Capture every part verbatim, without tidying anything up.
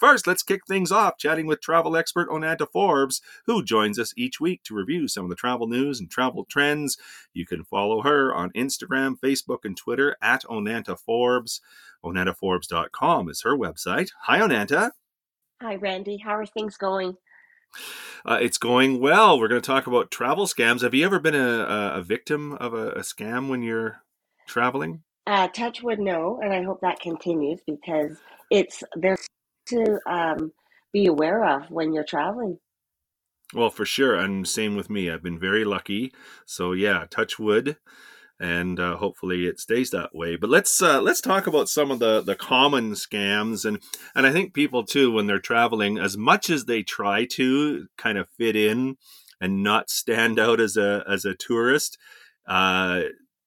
first, let's kick things off chatting with travel expert Onanta Forbes, who joins us each week to review some of the travel news and travel trends. You can follow her on Instagram, Facebook, and Twitter at Onanta Forbes. Onanta Forbes dot com is her website. Hi, Onanta. Hi, Randy. How are things going? Uh, it's going well. We're going to talk about travel scams. Have you ever been a, a, a victim of a, a scam when you're traveling? Uh, touch wood, no, and I hope that continues because it's there's to um, be aware of when you're traveling. Well, for sure. And same with me. I've been very lucky. So yeah, touch wood. And uh, hopefully it stays that way. But let's uh, let's talk about some of the, the common scams, and and I think people too, when they're traveling, as much as they try to kind of fit in and not stand out as a as a tourist, uh,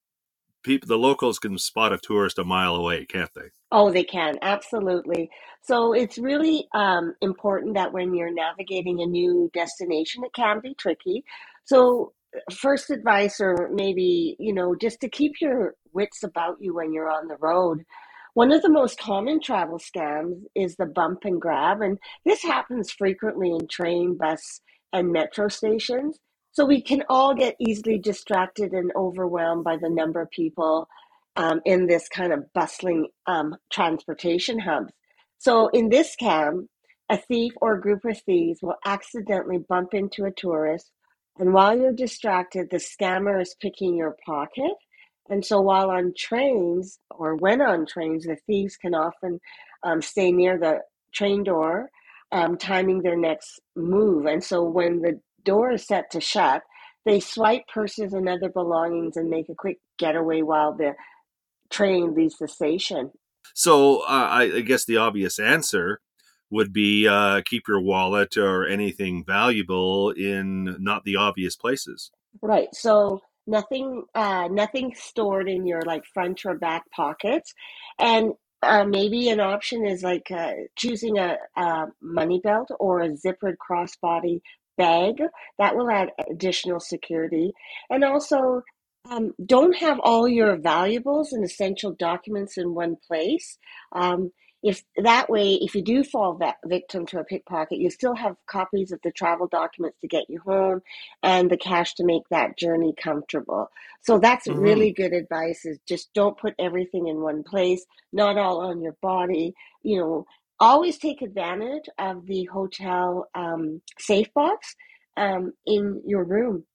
people the locals can spot a tourist a mile away, can't they? Oh, they can, absolutely. So it's really um, important that when you're navigating a new destination, it can be tricky. So first advice, or maybe, you know, just to keep your wits about you when you're on the road. One of the most common travel scams is the bump and grab, and this happens frequently in train, bus, and metro stations. So we can all get easily distracted and overwhelmed by the number of people um, in this kind of bustling um, transportation hubs. So in this scam, a thief or a group of thieves will accidentally bump into a tourist, and while you're distracted, the scammer is picking your pocket. And so while on trains, or when on trains, the thieves can often um, stay near the train door, um, timing their next move. And so when the door is set to shut, they swipe purses and other belongings and make a quick getaway while the train leaves the station. So uh, I, I guess the obvious answer would be uh, keep your wallet or anything valuable in not the obvious places. Right. So nothing, uh, nothing stored in your like front or back pockets, and uh, maybe an option is like uh, choosing a, a money belt or a zippered crossbody bag that will add additional security, and also um, don't have all your valuables and essential documents in one place. Um, if that way, if you do fall va- victim to a pickpocket, you still have copies of the travel documents to get you home and the cash to make that journey comfortable. So that's Mm-hmm. really good advice is just don't put everything in one place, not all on your body. You know, always take advantage of the hotel um, safe box um, in your room.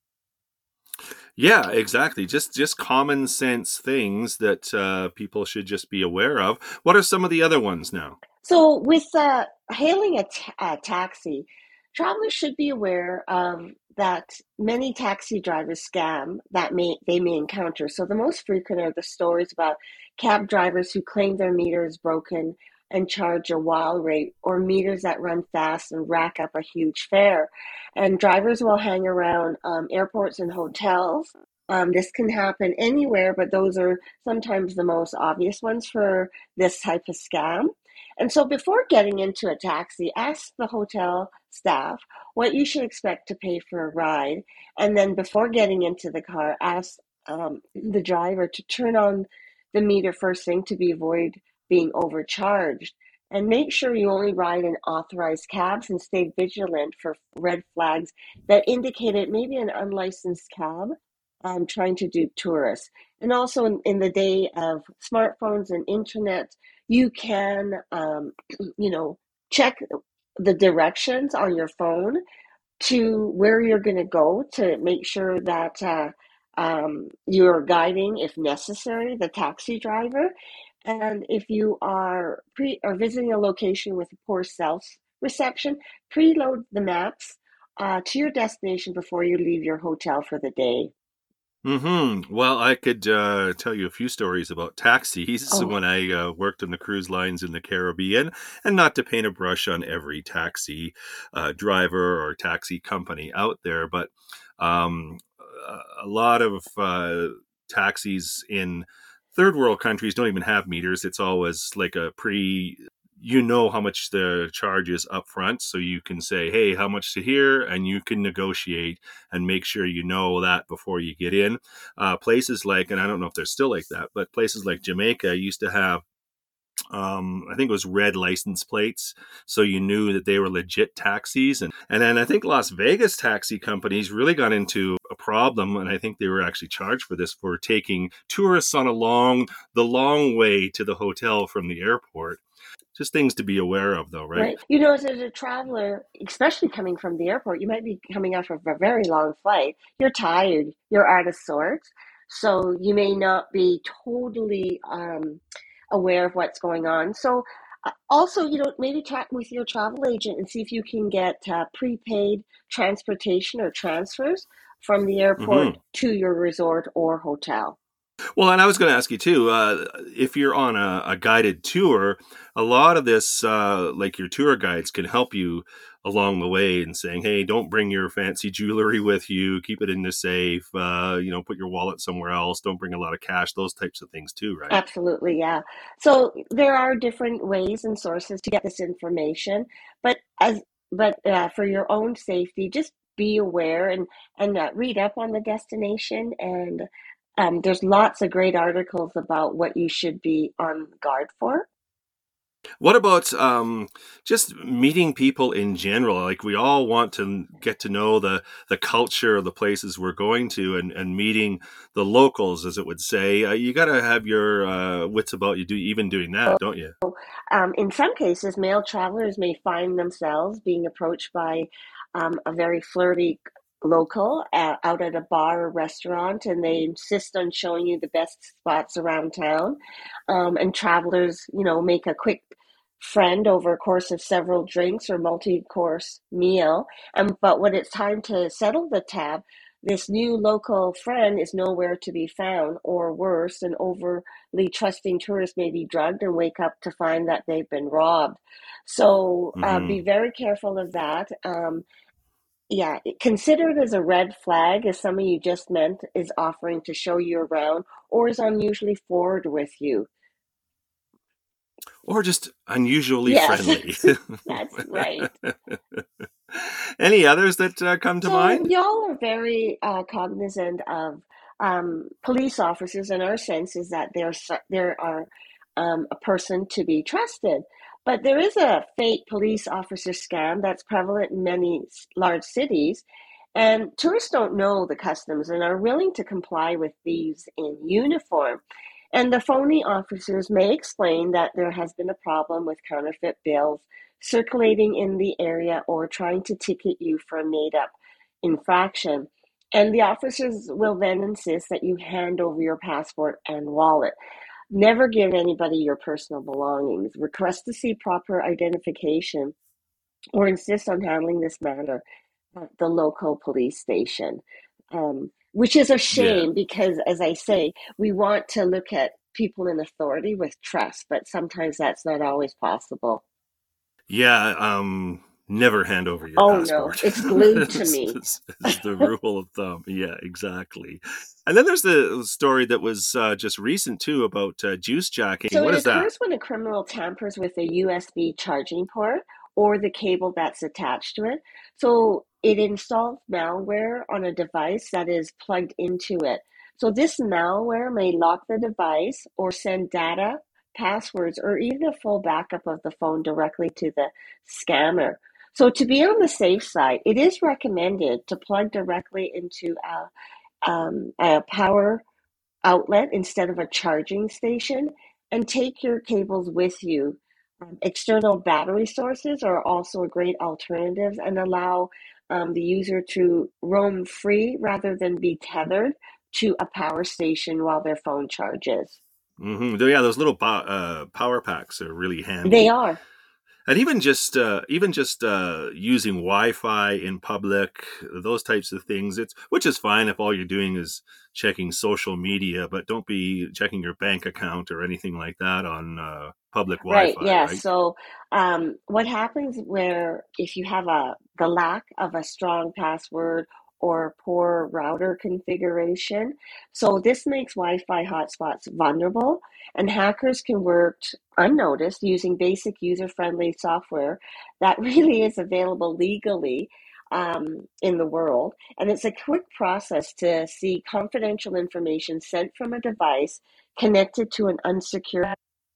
Yeah, exactly. Just just common sense things that uh, people should just be aware of. What are some of the other ones now? So, with uh, hailing a, ta- a taxi, travelers should be aware of that many taxi drivers scam that may they may encounter. So, the most frequent are the stories about cab drivers who claim their meter is broken and charge a wild rate, or meters that run fast and rack up a huge fare. And drivers will hang around um, airports and hotels. Um, this can happen anywhere, but those are sometimes the most obvious ones for this type of scam. And so before getting into a taxi, ask the hotel staff what you should expect to pay for a ride. And then before getting into the car, ask um, the driver to turn on the meter first thing to be avoid being overcharged. And make sure you only ride in authorized cabs and stay vigilant for red flags that indicate it may be an unlicensed cab um, trying to dupe tourists. And also in, in the day of smartphones and internet, you can, um, you know, check the directions on your phone to where you're going to go to make sure that uh, um, you're guiding, if necessary, the taxi driver. And if you are pre or visiting a location with a poor cell reception, preload the maps uh, to your destination before you leave your hotel for the day. Mm-hmm. Well, I could uh, tell you a few stories about taxis Oh, when I uh, worked on the cruise lines in the Caribbean, and not to paint a brush on every taxi uh, driver or taxi company out there, but um, a lot of uh, taxis in third world countries don't even have meters. It's always like a pre you know how much the charge is up front, so you can say, hey, how much to here, and you can negotiate and make sure you know that before you get in. Uh, places like, and I don't know if they're still like that, but places like Jamaica used to have um, I think it was red license plates, so you knew that they were legit taxis. And and then I think Las Vegas taxi companies really got into a problem, and I think they were actually charged for this, for taking tourists on a long the long way to the hotel from the airport. Just things to be aware of, though, right? Right. You know, as a traveler, especially coming from the airport, you might be coming off of a very long flight. You're tired, you're out of sorts. So you may not be totally um, aware of what's going on. So uh, also, you know, maybe chat with your travel agent and see if you can get uh, prepaid transportation or transfers from the airport Mm-hmm. to your resort or hotel. Well, and I was going to ask you too, uh, if you're on a, a guided tour, a lot of this, uh, like your tour guides, can help you along the way and saying, "Hey, don't bring your fancy jewelry with you. Keep it in the safe. Uh, you know, put your wallet somewhere else. Don't bring a lot of cash." Those types of things too, right? Absolutely, yeah. So there are different ways and sources to get this information, but as but uh, for your own safety, just be aware and and uh, read up on the destination. And um, there's lots of great articles about what you should be on guard for. What about um, just meeting people in general? Like, we all want to get to know the the culture of the places we're going to, and, and meeting the locals, as it would say. Uh, you got to have your uh, wits about you, do even doing that, don't you? Um, in some cases, male travelers may find themselves being approached by um, a very flirty local uh, out at a bar or restaurant, and they insist on showing you the best spots around town. Um, and travelers, you know, make a quick friend over a course of several drinks or multi-course meal. And but when it's time to settle the tab, this new local friend is nowhere to be found, or worse, an overly trusting tourists may be drugged and wake up to find that they've been robbed. So uh, be Hmm. very careful of that. Um, yeah, consider it as a red flag if someone you just met is offering to show you around or is unusually forward with you. Or just unusually Yes, friendly. that's right. Any others that uh, come to So mind? y'all are very uh, cognizant of um, police officers, and our sense is that they're su- there are um, a person to be trusted. But there is a fake police officer scam that's prevalent in many s- large cities, and tourists don't know the customs and are willing to comply with thieves in uniform. And the phony officers may explain that there has been a problem with counterfeit bills circulating in the area or trying to ticket you for a made up infraction. And the officers will then insist that you hand over your passport and wallet. Never give anybody your personal belongings. Request to see proper identification or insist on handling this matter at the local police station. Um, which is a Yeah. shame because, as I say, we want to look at people in authority with trust, but sometimes that's not always possible. Yeah, um, never hand over your Oh no, passport. it's glued to is, me. is, is the rule of thumb. Yeah, exactly. And then there's the story that was uh, just recent too, about uh, juice jacking. So What it is that? occurs when a criminal tampers with a U S B charging port or the cable that's attached to it. So it installs malware on a device that is plugged into it. So this malware may lock the device or send data, passwords, or even a full backup of the phone directly to the scammer. So to be on the safe side, it is recommended to plug directly into a, um, a power outlet instead of a charging station, and take your cables with you. Um, external battery sources are also a great alternative and allow um, the user to roam free rather than be tethered to a power station while their phone charges. Hmm. Yeah, those little po- uh, power packs are really They handy. are. And even just uh, even just uh, using Wi-Fi in public, those types of things, it's which is fine if all you're doing is checking social media, but don't be checking your bank account or anything like that on uh, public Right, Wi-Fi, yeah. right? So, um, what happens where if you have a the lack of a strong password or poor router configuration, so this makes Wi-Fi hotspots vulnerable, and hackers can work unnoticed using basic user-friendly software that really is available legally um, in the world. And it's a quick process to see confidential information sent from a device connected to an unsecured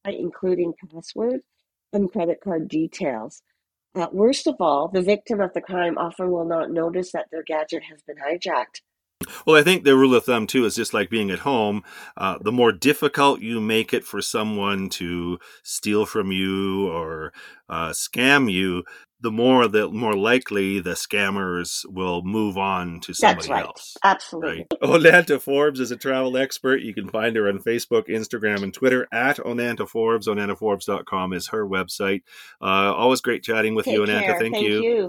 including password and credit card details. Uh, worst of all, the victim of the crime often will not notice that their gadget has been hijacked. Well, I think the rule of thumb, too, is just like being at home. Uh, the more difficult you make it for someone to steal from you or uh, scam you, the more the more likely the scammers will move on to That's somebody right. else. Absolutely. Right. Onanta Forbes is a travel expert. You can find her on Facebook, Instagram, and Twitter at Onanta Forbes. Onanta Forbes dot com is her website. Uh, always great chatting with Take you, Onanta. care. Thank Thank you. you.